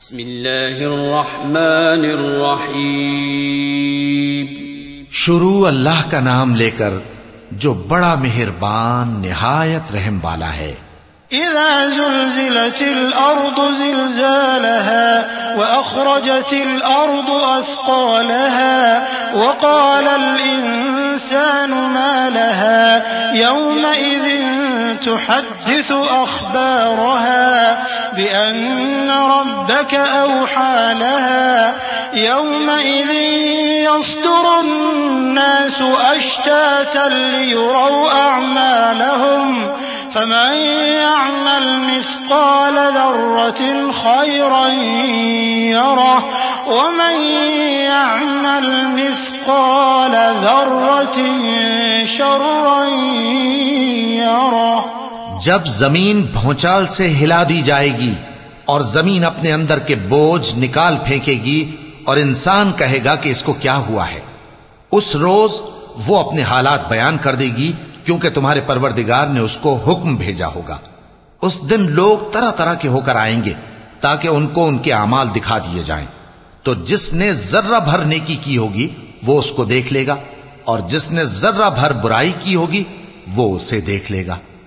बिस्मिल्लाहिर्रहमानिर्रहीम। शुरू अल्लाह का नाम लेकर जो बड़ा मेहरबान निहायत रहम वाला है। इज़ा ज़ुल्ज़िलतिल अर्दु ज़िल्ज़ालहा व अख़रजतिल अर्दु अथक़ालहा व क़ालल इंसानु मा लहा यौमइज़िन तुहद्दिसु अख़बारहा बिअन्न रब्बक अवहा लहा यौमइज़िन यस्दुरुन्नासु अश्तातन लियुरौ अअमालहुम फमन यअमल मिस्क़ाल ज़र्रतिन ख़ैरन यरह वमन यअमल मिस्क़ाल ज़र्रतिन शर्रन यरह। जब जमीन भौचाल से हिला दी जाएगी और जमीन अपने अंदर के बोझ निकाल फेंकेगी और इंसान कहेगा कि इसको क्या हुआ है, उस रोज वो अपने हालात बयान कर देगी क्योंकि तुम्हारे परवरदिगार ने उसको हुक्म भेजा होगा। उस दिन लोग तरह तरह के होकर आएंगे ताकि उनको उनके अमाल दिखा दिए जाएं। तो जिसने जर्रा भर नेकी की होगी वो उसको देख लेगा और जिसने जर्रा भर बुराई की होगी वो उसे देख लेगा।